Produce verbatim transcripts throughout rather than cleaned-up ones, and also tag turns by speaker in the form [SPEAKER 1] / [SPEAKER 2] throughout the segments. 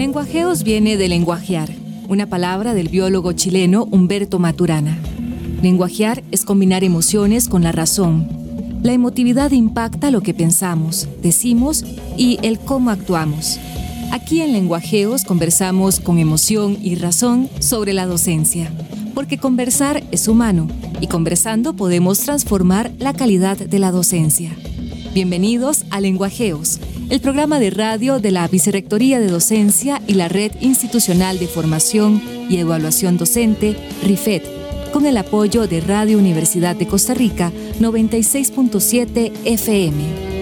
[SPEAKER 1] Lenguajeos viene de lenguajear, una palabra del biólogo chileno Humberto Maturana. Lenguajear es combinar emociones con la razón. La emotividad impacta lo que pensamos, decimos y el cómo actuamos. Aquí en Lenguajeos conversamos con emoción y razón sobre la docencia, porque conversar es humano y conversando podemos transformar la calidad de la docencia. Bienvenidos a Lenguajeos, el programa de radio de la Vicerrectoría de Docencia y la Red Institucional de Formación y Evaluación Docente, RIFED, con el apoyo de Radio Universidad de Costa Rica noventa y seis punto siete F M.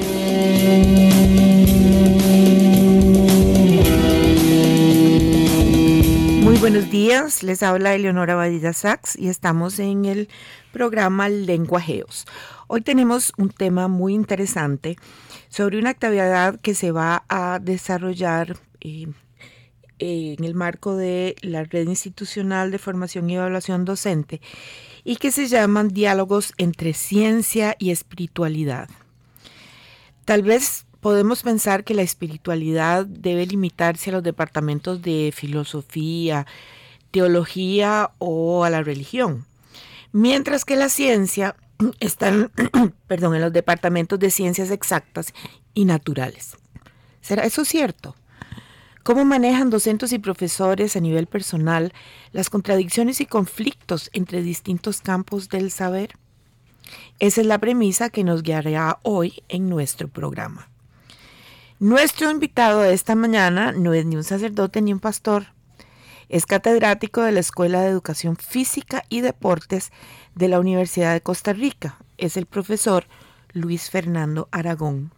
[SPEAKER 2] Muy buenos días, les habla Eleonora Badilla Sachs y estamos en el programa Lenguajeos. Hoy tenemos un tema muy interesante sobre una actividad que se va a desarrollar eh, eh, en el marco de la Red Institucional de Formación y Evaluación Docente y que se llaman Diálogos entre Ciencia y Espiritualidad. Tal vez podemos pensar que la espiritualidad debe limitarse a los departamentos de filosofía, teología o a la religión, mientras que la ciencia está en, perdón, en los departamentos de ciencias exactas y naturales. ¿Será eso cierto? ¿Cómo manejan docentes y profesores a nivel personal las contradicciones y conflictos entre distintos campos del saber? Esa es la premisa que nos guiará hoy en nuestro programa. Nuestro invitado de esta mañana no es ni un sacerdote ni un pastor. Es catedrático de la Escuela de Educación Física y Deportes de la Universidad de Costa Rica. Es el profesor Luis Fernando Aragón.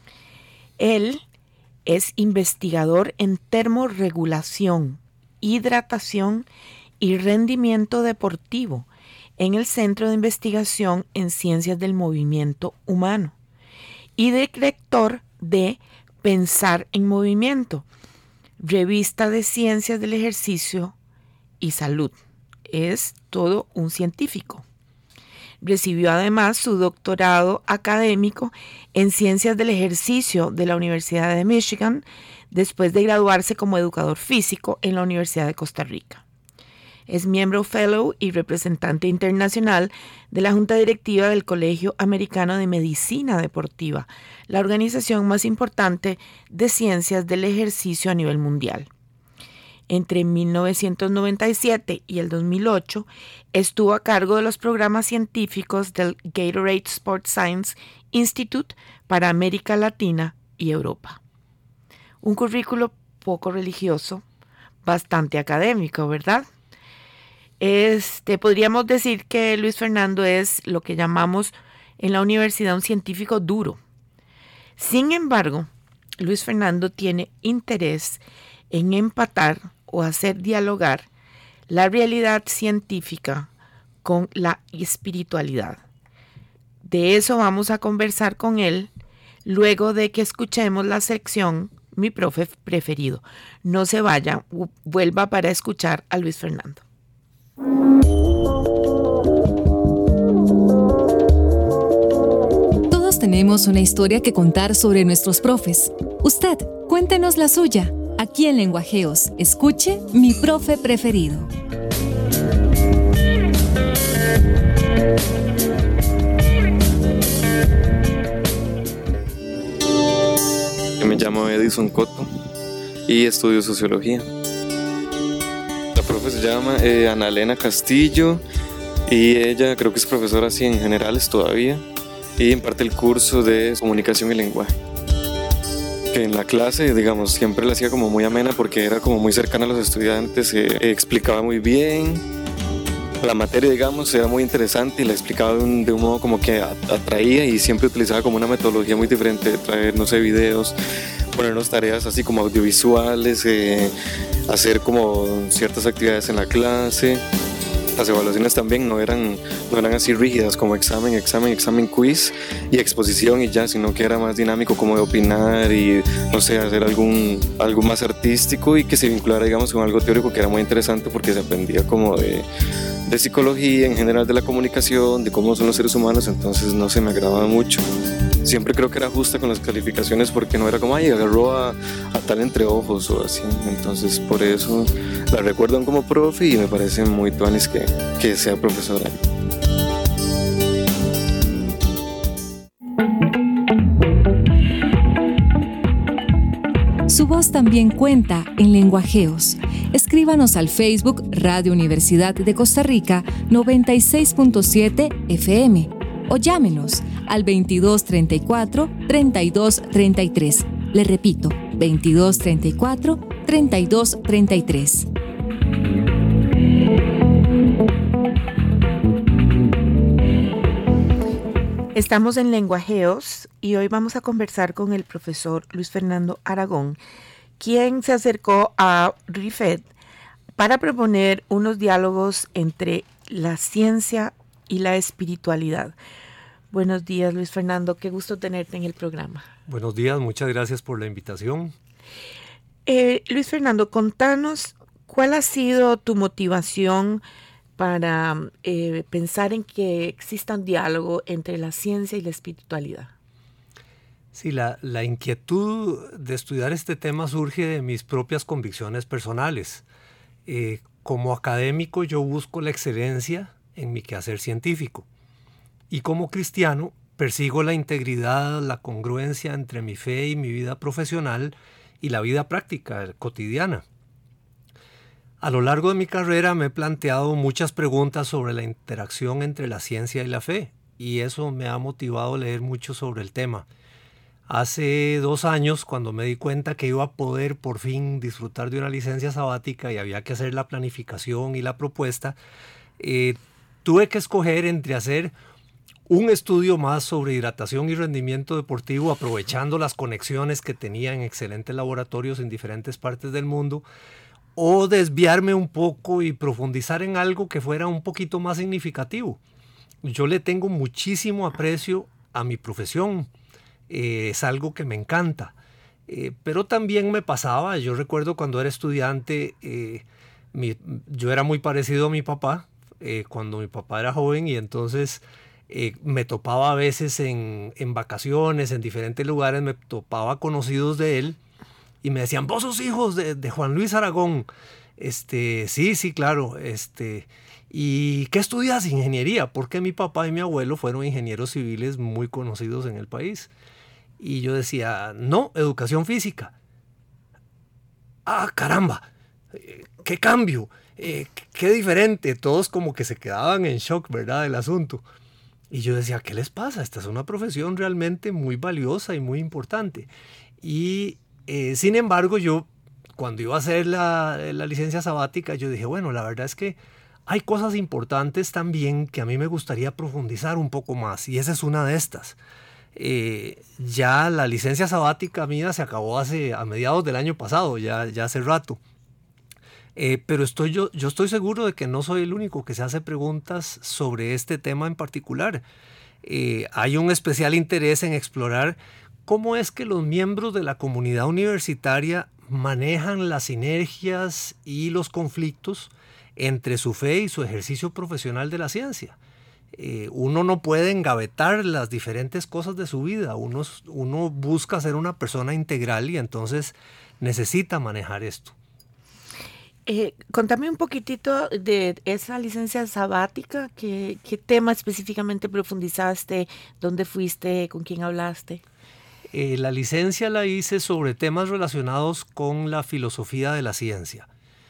[SPEAKER 2] Él es investigador en termorregulación, hidratación y rendimiento deportivo en el Centro de Investigación en Ciencias del Movimiento Humano y director de Pensar en Movimiento, revista de Ciencias del Ejercicio y Salud. Es todo un científico. Recibió además su doctorado académico en Ciencias del Ejercicio de la Universidad de Michigan, después de graduarse como educador físico en la Universidad de Costa Rica. Es miembro fellow y representante internacional de la Junta Directiva del Colegio Americano de Medicina Deportiva, la organización más importante de ciencias del ejercicio a nivel mundial. Entre mil novecientos noventa y siete y el dos mil ocho estuvo a cargo de los programas científicos del Gatorade Sports Science Institute para América Latina y Europa. Un currículo poco religioso, bastante académico, ¿verdad? Este, podríamos decir que Luis Fernando es lo que llamamos en la universidad un científico duro. Sin embargo, Luis Fernando tiene interés en empatar o hacer dialogar la realidad científica con la espiritualidad. De eso vamos a conversar con él luego de que escuchemos la sección Mi profe preferido. No se vaya, vuelva para escuchar a Luis Fernando.
[SPEAKER 1] Todos tenemos una historia que contar sobre nuestros profes. Usted, cuéntenos la suya. Aquí en Lenguajeos, escuche Mi profe preferido.
[SPEAKER 3] Yo me llamo Edison Cotto y estudio sociología. La profe se llama eh, Ana Elena Castillo y ella creo que es profesora así en generales todavía y imparte el curso de comunicación y lenguaje. Que en la clase, digamos, siempre la hacía como muy amena porque era como muy cercana a los estudiantes, eh, explicaba muy bien. La materia, digamos, era muy interesante y la explicaba de un, de un modo como que atraía y siempre utilizaba como una metodología muy diferente de traer, no sé, videos, ponernos tareas así como audiovisuales, eh, hacer como ciertas actividades en la clase. Las evaluaciones también no eran, no eran así rígidas como examen, examen, examen, quiz y exposición y ya, sino que era más dinámico como de opinar y, no sé, hacer algún, algo más artístico y que se vinculara, digamos, con algo teórico que era muy interesante porque se aprendía como de, de psicología en general, de la comunicación, de cómo son los seres humanos, entonces no se me agradaba mucho. siempre creo que era justa con las calificaciones porque no era como, ay, agarró a, a tal entre ojos o así. Entonces por eso la recuerdan como profe y me parece muy tuanis que, que sea profesora.
[SPEAKER 1] Su voz también cuenta en Lenguajeos. Escríbanos al Facebook Radio Universidad de Costa Rica noventa y seis punto siete F M o llámenos al veintidós treinta y cuatro, treinta y dos treinta y tres. Le repito, veintidós treinta y cuatro, treinta y dos treinta y tres.
[SPEAKER 2] Estamos en Lenguajeos y hoy vamos a conversar con el profesor Luis Fernando Aragón, quien se acercó a RIFED para proponer unos diálogos entre la ciencia y la espiritualidad. Buenos días, Luis Fernando, qué gusto tenerte en el programa.
[SPEAKER 4] Buenos días, muchas gracias por la invitación.
[SPEAKER 2] Eh, Luis Fernando, contanos cuál ha sido tu motivación para eh, pensar en que exista un diálogo entre la ciencia y la espiritualidad.
[SPEAKER 4] Sí, la, la inquietud de estudiar este tema surge de mis propias convicciones personales. Eh, como académico yo busco la excelencia en mi quehacer científico y como cristiano persigo la integridad, la congruencia entre mi fe y mi vida profesional y la vida práctica, cotidiana. A lo largo de mi carrera me he planteado muchas preguntas sobre la interacción entre la ciencia y la fe, y eso me ha motivado a leer mucho sobre el tema. Hace dos años, cuando me di cuenta que iba a poder por fin disfrutar de una licencia sabática y había que hacer la planificación y la propuesta, eh, tuve que escoger entre hacer un estudio más sobre hidratación y rendimiento deportivo, aprovechando las conexiones que tenía en excelentes laboratorios en diferentes partes del mundo, o desviarme un poco y profundizar en algo que fuera un poquito más significativo. Yo le tengo muchísimo aprecio a mi profesión, eh, es algo que me encanta, eh, pero también me pasaba, yo recuerdo cuando era estudiante, eh, mi, yo era muy parecido a mi papá, eh, cuando mi papá era joven, y entonces eh, me topaba a veces en, en vacaciones, en diferentes lugares, me topaba conocidos de él, y me decían, vos sos hijos de, de Juan Luis Aragón. Este, sí, sí, claro. Este, ¿y qué estudias? Ingeniería, porque mi papá y mi abuelo fueron ingenieros civiles muy conocidos en el país. Y yo decía, no, educación física. Ah, caramba, qué cambio, eh, qué diferente. Todos como que se quedaban en shock, ¿verdad?, del asunto. Y yo decía, ¿qué les pasa? Esta es una profesión realmente muy valiosa y muy importante. Y Eh, sin embargo, yo cuando iba a hacer la, la licencia sabática, yo dije, bueno, la verdad es que hay cosas importantes también que a mí me gustaría profundizar un poco más, y esa es una de estas. Eh, ya la licencia sabática mía se acabó hace, a mediados del año pasado, ya, ya hace rato. Eh, pero estoy yo, yo estoy seguro de que no soy el único que se hace preguntas sobre este tema en particular. Eh, hay un especial interés en explorar ¿cómo es que los miembros de la comunidad universitaria manejan las sinergias y los conflictos entre su fe y su ejercicio profesional de la ciencia? Eh, uno no puede engavetar las diferentes cosas de su vida, uno, uno busca ser una persona integral y entonces necesita manejar esto.
[SPEAKER 2] Eh, contame un poquitito de esa licencia sabática, ¿qué, qué tema específicamente profundizaste? ¿Dónde fuiste? ¿Con quién hablaste?
[SPEAKER 4] Eh, la licencia la hice sobre temas relacionados con la filosofía de la ciencia.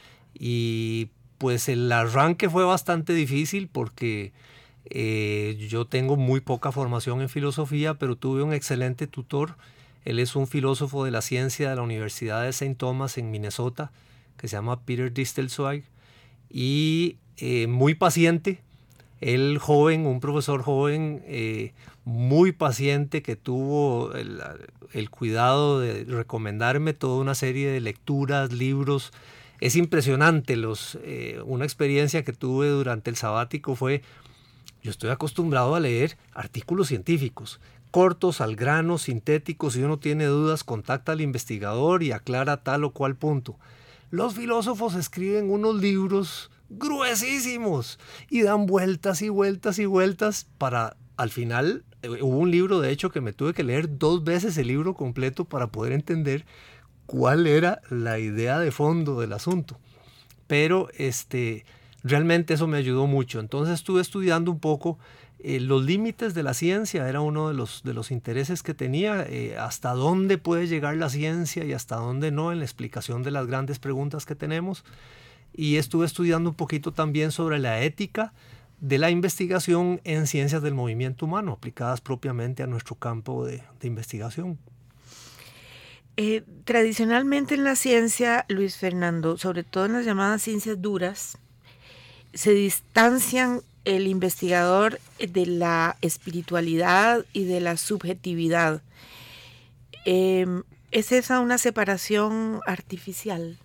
[SPEAKER 4] Y pues el arranque fue bastante difícil porque eh, yo tengo muy poca formación en filosofía, pero tuve un excelente tutor. Él es un filósofo de la ciencia de la Universidad de Saint Thomas en Minnesota, que se llama Peter Distelzweig, y eh, muy paciente. Él joven, un profesor joven, eh, muy paciente, que tuvo el, el cuidado de recomendarme toda una serie de lecturas, libros. Es impresionante. Los, eh, una experiencia que tuve durante el sabático fue, yo estoy acostumbrado a leer artículos científicos, cortos, al grano, sintéticos. Si uno tiene dudas, contacta al investigador y aclara tal o cual punto. Los filósofos escriben unos libros gruesísimos y dan vueltas y vueltas y vueltas para al final hubo un libro, de hecho, que me tuve que leer dos veces el libro completo para poder entender cuál era la idea de fondo del asunto. Pero este, realmente eso me ayudó mucho. Entonces estuve estudiando un poco eh, los límites de la ciencia, era uno de los, de los intereses que tenía, eh, hasta dónde puede llegar la ciencia y hasta dónde no en la explicación de las grandes preguntas que tenemos. Y estuve estudiando un poquito también sobre la ética de la investigación en ciencias del movimiento humano, aplicadas propiamente a nuestro campo de, de investigación.
[SPEAKER 2] Eh, tradicionalmente en la ciencia, Luis Fernando, sobre todo en las llamadas ciencias duras, se distancian el investigador de la espiritualidad y de la subjetividad. Eh, ¿Es esa una separación artificial?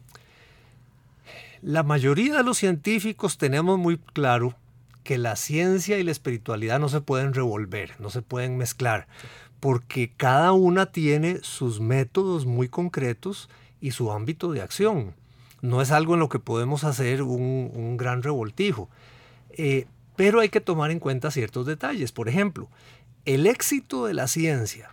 [SPEAKER 4] La mayoría de los científicos tenemos muy claro que la ciencia y la espiritualidad no se pueden revolver, no se pueden mezclar, porque cada una tiene sus métodos muy concretos y su ámbito de acción. No es algo en lo que podemos hacer un, un gran revoltijo. Eh, pero hay que tomar en cuenta ciertos detalles. Por ejemplo, el éxito de la ciencia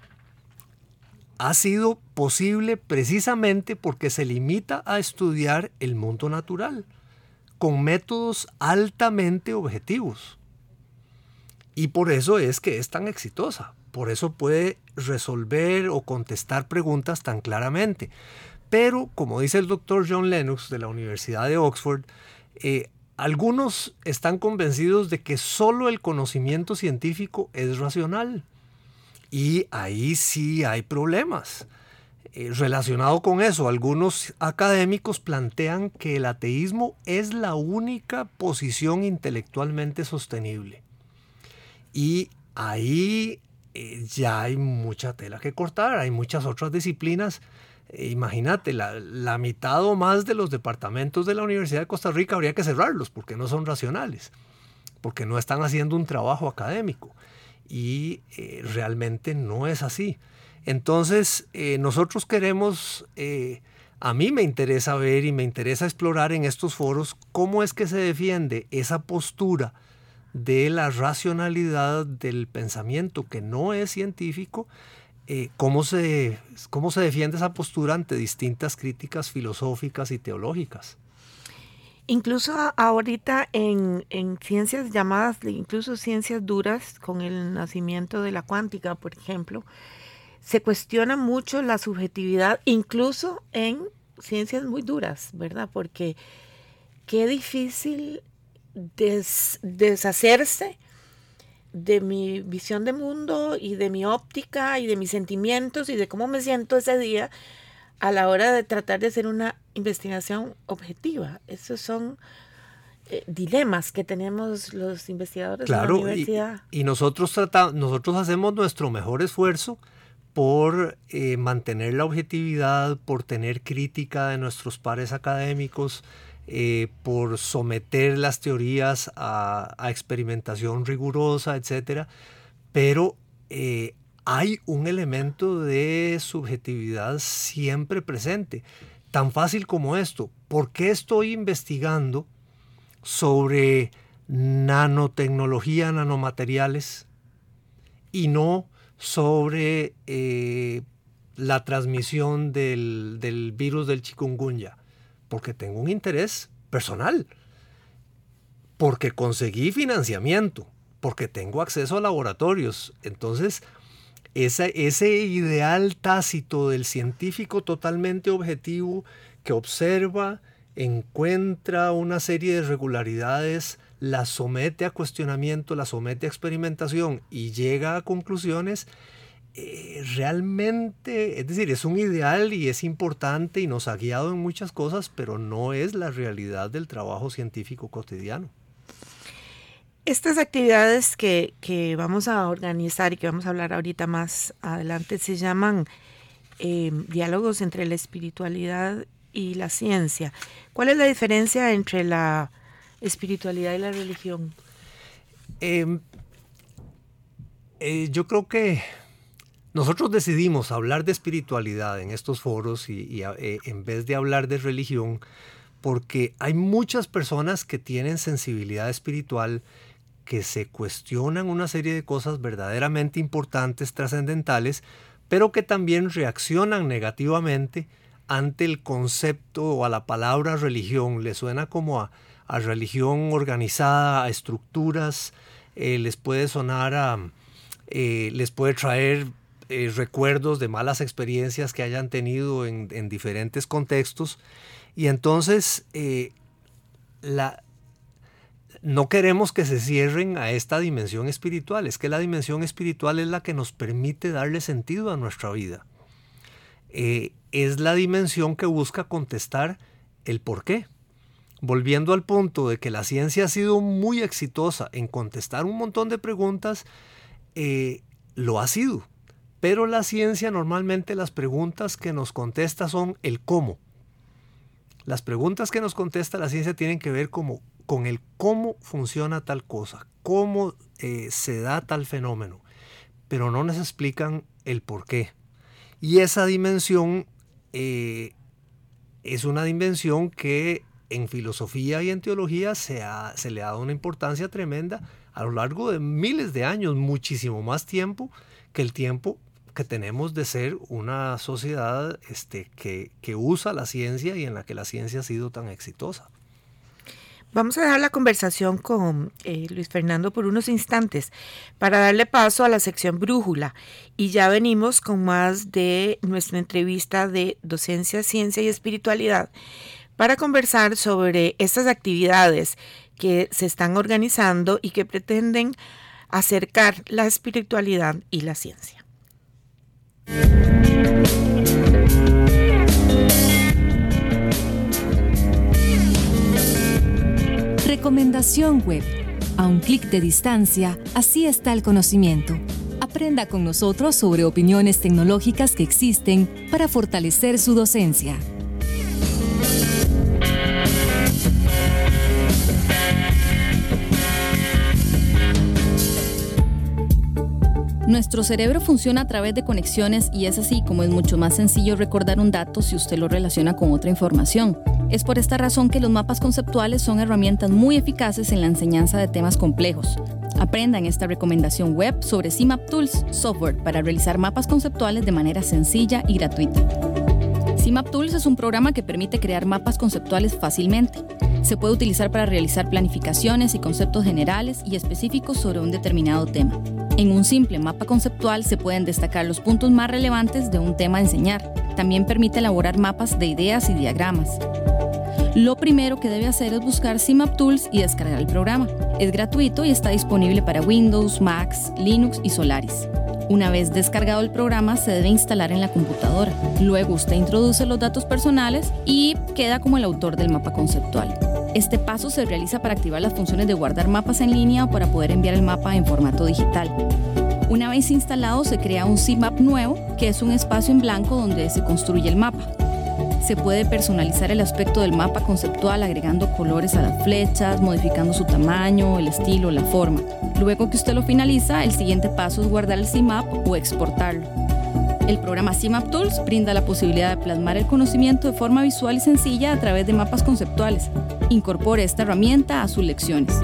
[SPEAKER 4] ha sido posible precisamente porque se limita a estudiar el mundo natural con métodos altamente objetivos. Y por eso es que es tan exitosa. Por eso puede resolver o contestar preguntas tan claramente. Pero, como dice el doctor John Lennox de la Universidad de Oxford, eh, algunos están convencidos de que solo el conocimiento científico es racional. Y ahí sí hay problemas. Eh, relacionado con eso, algunos académicos plantean que el ateísmo es la única posición intelectualmente sostenible. Y ahí eh, ya hay mucha tela que cortar, hay muchas otras disciplinas. Eh, imagínate, la, la mitad o más de los departamentos de la Universidad de Costa Rica habría que cerrarlos porque no son racionales, porque no están haciendo un trabajo académico. Y eh, realmente no es así. Entonces, eh, nosotros queremos, eh, a mí me interesa ver y me interesa explorar en estos foros cómo es que se defiende esa postura de la racionalidad del pensamiento que no es científico, eh, cómo se, cómo se defiende esa postura ante distintas críticas filosóficas y teológicas.
[SPEAKER 2] Incluso ahorita en, en ciencias llamadas, incluso ciencias duras, con el nacimiento de la cuántica, por ejemplo, se cuestiona mucho la subjetividad, incluso en ciencias muy duras, ¿verdad? Porque qué difícil des, deshacerse de mi visión de mundo y de mi óptica y de mis sentimientos y de cómo me siento ese día a la hora de tratar de hacer una investigación objetiva. Esos son eh, dilemas que tenemos los investigadores
[SPEAKER 4] claro,
[SPEAKER 2] de la universidad.
[SPEAKER 4] Y, y nosotros, tratamos, nosotros hacemos nuestro mejor esfuerzo por eh, mantener la objetividad, por tener crítica de nuestros pares académicos, eh, por someter las teorías a, a experimentación rigurosa, etcétera. Pero eh, hay un elemento de subjetividad siempre presente. Tan fácil como esto. ¿Por qué estoy investigando sobre nanotecnología, nanomateriales y no sobre eh, la transmisión del, del virus del chikungunya? Porque tengo un interés personal, porque conseguí financiamiento, porque tengo acceso a laboratorios. Entonces, esa, ese ideal tácito del científico totalmente objetivo que observa, encuentra una serie de irregularidades, la somete a cuestionamiento, la somete a experimentación y llega a conclusiones, eh, realmente, es decir, es un ideal y es importante y nos ha guiado en muchas cosas, pero no es la realidad del trabajo científico cotidiano.
[SPEAKER 2] Estas actividades que, que vamos a organizar y que vamos a hablar ahorita más adelante se llaman eh, diálogos entre la espiritualidad y la ciencia. ¿Cuál es la diferencia entre la espiritualidad y la religión?
[SPEAKER 4] Eh, eh, yo creo que nosotros decidimos hablar de espiritualidad en estos foros y, y eh, en vez de hablar de religión, porque hay muchas personas que tienen sensibilidad espiritual que se cuestionan una serie de cosas verdaderamente importantes, trascendentales, pero que también reaccionan negativamente ante el concepto o a la palabra religión. Les suena como a, a religión organizada, a estructuras, eh, les puede sonar a, eh, les puede traer eh, recuerdos de malas experiencias que hayan tenido en, en diferentes contextos. Y entonces eh, la, no queremos que se cierren a esta dimensión espiritual. Es que la dimensión espiritual es la que nos permite darle sentido a nuestra vida. Eh, es la dimensión que busca contestar el por qué. Volviendo al punto de que la ciencia ha sido muy exitosa en contestar un montón de preguntas, eh, lo ha sido. Pero la ciencia normalmente las preguntas que nos contesta son el cómo. Las preguntas que nos contesta la ciencia tienen que ver como, con el cómo funciona tal cosa, cómo eh, se da tal fenómeno, pero no nos explican el por qué. Y esa dimensión eh, es una dimensión que en filosofía y en teología se, ha, se le ha dado una importancia tremenda a lo largo de miles de años, muchísimo más tiempo que el tiempo que tenemos de ser una sociedad este, que, que usa la ciencia y en la que la ciencia ha sido tan exitosa.
[SPEAKER 2] Vamos a dejar la conversación con eh, Luis Fernando por unos instantes para darle paso a la sección Brújula. Y ya venimos con más de nuestra entrevista de Docencia, Ciencia y Espiritualidad para conversar sobre estas actividades que se están organizando y que pretenden acercar la espiritualidad y la ciencia.
[SPEAKER 1] Recomendación web. A un clic de distancia, así está el conocimiento. Aprenda con nosotros sobre opiniones tecnológicas que existen para fortalecer su docencia.
[SPEAKER 5] Nuestro cerebro funciona a través de conexiones y es así como es mucho más sencillo recordar un dato si usted lo relaciona con otra información. Es por esta razón que los mapas conceptuales son herramientas muy eficaces en la enseñanza de temas complejos. Aprenda en esta recomendación web sobre C M A P Tools, software para realizar mapas conceptuales de manera sencilla y gratuita. C M A P Tools es un programa que permite crear mapas conceptuales fácilmente. Se puede utilizar para realizar planificaciones y conceptos generales y específicos sobre un determinado tema. En un simple mapa conceptual se pueden destacar los puntos más relevantes de un tema a enseñar. También permite elaborar mapas de ideas y diagramas. Lo primero que debe hacer es buscar C M A P Tools y descargar el programa. Es gratuito y está disponible para Windows, Macs, Linux y Solaris. Una vez descargado el programa, se debe instalar en la computadora. Luego usted introduce los datos personales y queda como el autor del mapa conceptual. Este paso se realiza para activar las funciones de guardar mapas en línea o para poder enviar el mapa en formato digital. Una vez instalado, se crea un C M A P nuevo, que es un espacio en blanco donde se construye el mapa. Se puede personalizar el aspecto del mapa conceptual agregando colores a las flechas, modificando su tamaño, el estilo, la forma. Luego que usted lo finaliza, el siguiente paso es guardar el C M A P o exportarlo. El programa C M A P Tools brinda la posibilidad de plasmar el conocimiento de forma visual y sencilla a través de mapas conceptuales. Incorpore esta herramienta a sus lecciones.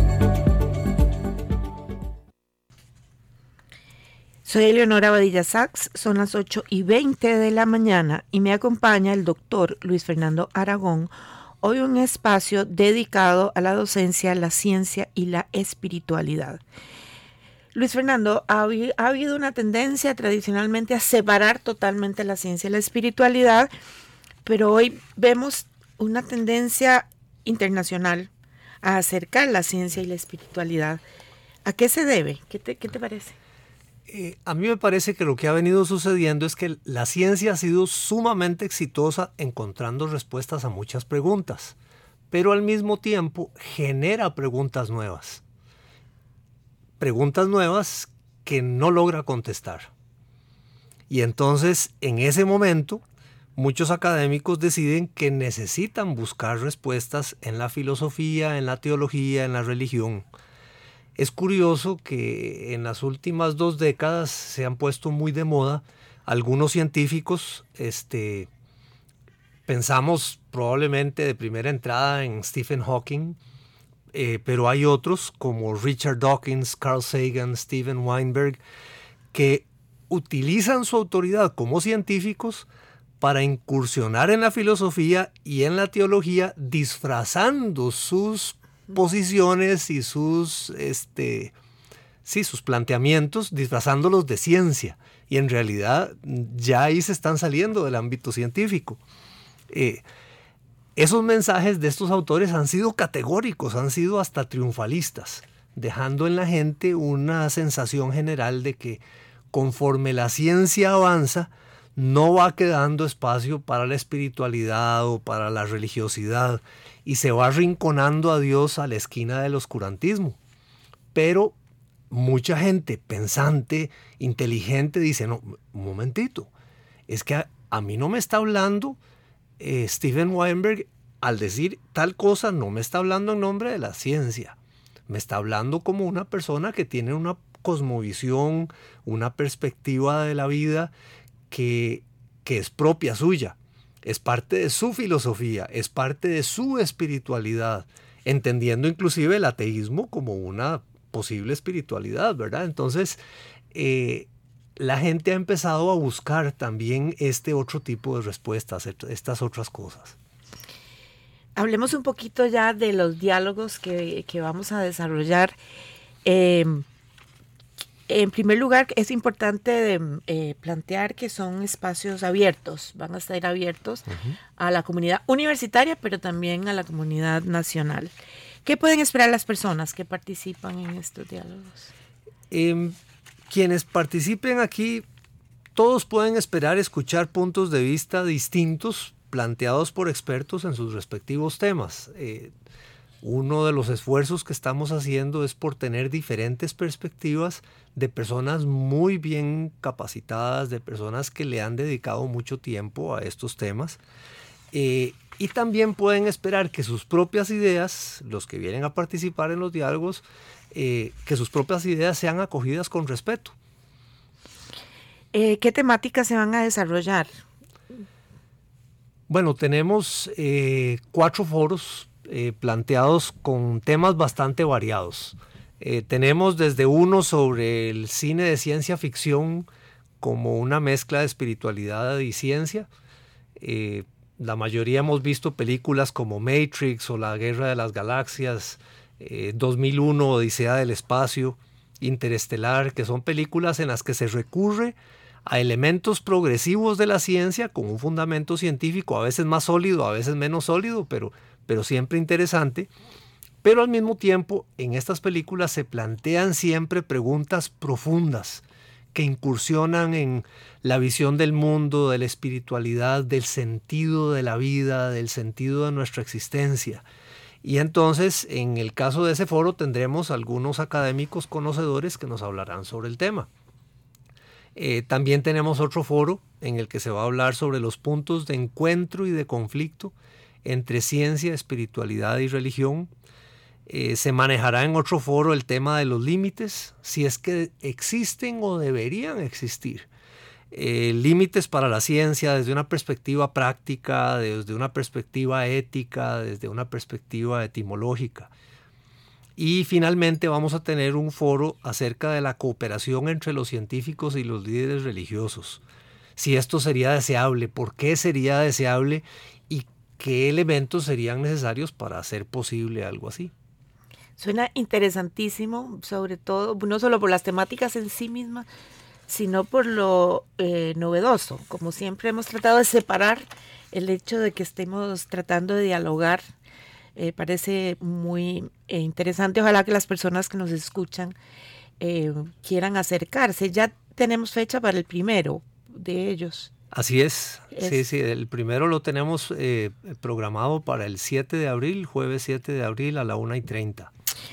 [SPEAKER 2] Soy Eleonora Badilla Sachs, son las ocho y veinte de la mañana y me acompaña el doctor Luis Fernando Aragón, hoy un espacio dedicado a la docencia, la ciencia y la espiritualidad. Luis Fernando, ha, ha habido una tendencia tradicionalmente a separar totalmente la ciencia y la espiritualidad, pero hoy vemos una tendencia internacional a acercar la ciencia y la espiritualidad. ¿A qué se debe? ¿Qué te, qué te parece?
[SPEAKER 4] Eh, a mí me parece que lo que ha venido sucediendo es que la ciencia ha sido sumamente exitosa encontrando respuestas a muchas preguntas, pero al mismo tiempo genera preguntas nuevas. Preguntas nuevas que no logra contestar. Y entonces, en ese momento, muchos académicos deciden que necesitan buscar respuestas en la filosofía, en la teología, en la religión. Es curioso que en las últimas dos décadas se han puesto muy de moda algunos científicos. Este, pensamos probablemente de primera entrada en Stephen Hawking, eh, pero hay otros como Richard Dawkins, Carl Sagan, Steven Weinberg, que utilizan su autoridad como científicos para incursionar en la filosofía y en la teología, disfrazando sus posiciones y sus, este, sí, sus planteamientos, disfrazándolos de ciencia. Y en realidad ya ahí se están saliendo del ámbito científico. Eh, esos mensajes de estos autores han sido categóricos, han sido hasta triunfalistas, dejando en la gente una sensación general de que conforme la ciencia avanza, no va quedando espacio para la espiritualidad o para la religiosidad y se va arrinconando a Dios a la esquina del oscurantismo. Pero mucha gente pensante, inteligente, dice, no, un momentito, es que a, a mí no me está hablando eh, Steven Weinberg al decir tal cosa, no me está hablando en nombre de la ciencia, me está hablando como una persona que tiene una cosmovisión, una perspectiva de la vida que, que es propia suya, es parte de su filosofía, es parte de su espiritualidad, entendiendo inclusive el ateísmo como una posible espiritualidad, ¿verdad? Entonces, eh, la gente ha empezado a buscar también este otro tipo de respuestas, estas otras cosas.
[SPEAKER 2] Hablemos un poquito ya de los diálogos que, que vamos a desarrollar. Eh, En primer lugar, es importante eh, plantear que son espacios abiertos, van a estar abiertos uh-huh. a la comunidad universitaria, pero también a la comunidad nacional. ¿Qué pueden esperar las personas que participan en estos diálogos?
[SPEAKER 4] Eh, quienes participen aquí, todos pueden esperar escuchar puntos de vista distintos planteados por expertos en sus respectivos temas. Eh, Uno de los esfuerzos que estamos haciendo es por tener diferentes perspectivas de personas muy bien capacitadas, de personas que le han dedicado mucho tiempo a estos temas. Eh, y también pueden esperar que sus propias ideas, los que vienen a participar en los diálogos, eh, que sus propias ideas sean acogidas con respeto.
[SPEAKER 2] Eh, ¿Qué temáticas se van a desarrollar?
[SPEAKER 4] Bueno, tenemos eh, cuatro foros Eh, planteados con temas bastante variados. Eh, tenemos desde uno sobre el cine de ciencia ficción como una mezcla de espiritualidad y ciencia. Eh, la mayoría hemos visto películas como Matrix o La Guerra de las Galaxias, eh, dos mil uno, Odisea del Espacio, Interestelar, que son películas en las que se recurre a elementos progresivos de la ciencia con un fundamento científico, a veces más sólido, a veces menos sólido, pero pero siempre interesante, pero al mismo tiempo en estas películas se plantean siempre preguntas profundas que incursionan en la visión del mundo, de la espiritualidad, del sentido de la vida, del sentido de nuestra existencia. Y entonces, en el caso de ese foro, tendremos algunos académicos conocedores que nos hablarán sobre el tema. Eh, también tenemos otro foro en el que se va a hablar sobre los puntos de encuentro y de conflicto entre ciencia, espiritualidad y religión. Eh, se manejará en otro foro el tema de los límites, si es que existen o deberían existir. Eh, límites para la ciencia desde una perspectiva práctica, desde una perspectiva ética, desde una perspectiva etimológica. Y finalmente vamos a tener un foro acerca de la cooperación entre los científicos y los líderes religiosos. Si esto sería deseable, por qué sería deseable y qué elementos serían necesarios para hacer posible algo así.
[SPEAKER 2] Suena interesantísimo, sobre todo, no solo por las temáticas en sí mismas, sino por lo eh, novedoso. Como siempre hemos tratado de separar el hecho de que estemos tratando de dialogar. Eh, parece muy eh, interesante. Ojalá que las personas que nos escuchan eh, quieran acercarse. Ya tenemos fecha para el primero de ellos.
[SPEAKER 4] Así es. es. Sí, sí, el primero lo tenemos eh, programado para el siete de abril, jueves siete de abril a la una y treinta.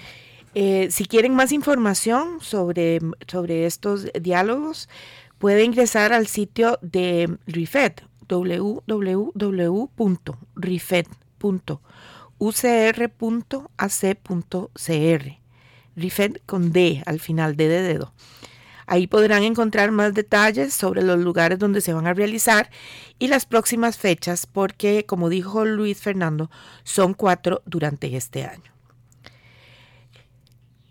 [SPEAKER 2] Eh, si quieren más información sobre, sobre estos diálogos, puede ingresar al sitio de RIFED, w w w punto rifed punto u c r punto a c punto c r. RIFED con D al final, D de dedo. Ahí podrán encontrar más detalles sobre los lugares donde se van a realizar y las próximas fechas, porque, como dijo Luis Fernando, son cuatro durante este año.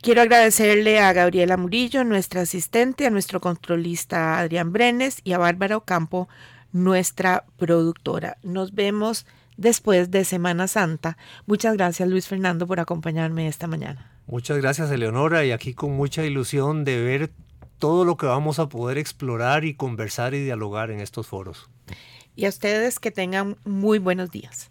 [SPEAKER 2] Quiero agradecerle a Gabriela Murillo, nuestra asistente, a nuestro controlista Adrián Brenes y a Bárbara Ocampo, nuestra productora. Nos vemos después de Semana Santa. Muchas gracias, Luis Fernando, por acompañarme esta mañana.
[SPEAKER 4] Muchas gracias, Eleonora, y aquí con mucha ilusión de ver todo lo que vamos a poder explorar y conversar y dialogar en estos foros.
[SPEAKER 2] Y a ustedes que tengan muy buenos días.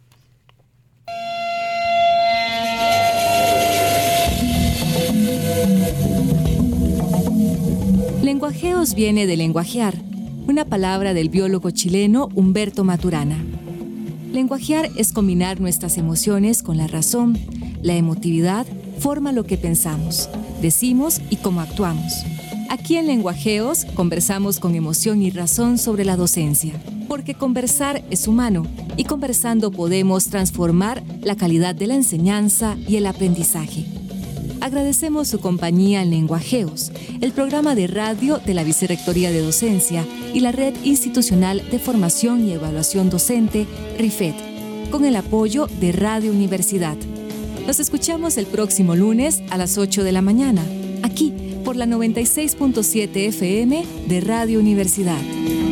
[SPEAKER 1] Lenguajeos viene de lenguajear, una palabra del biólogo chileno Humberto Maturana. Lenguajear es combinar nuestras emociones con la razón. La emotividad forma lo que pensamos, decimos y cómo actuamos. Aquí en Lenguajeos conversamos con emoción y razón sobre la docencia, porque conversar es humano y conversando podemos transformar la calidad de la enseñanza y el aprendizaje. Agradecemos su compañía en Lenguajeos, el programa de radio de la Vicerrectoría de Docencia y la Red Institucional de Formación y Evaluación Docente, RIFED, con el apoyo de Radio Universidad. Nos escuchamos el próximo lunes a las ocho de la mañana, aquí por la noventa y seis punto siete F M de Radio Universidad.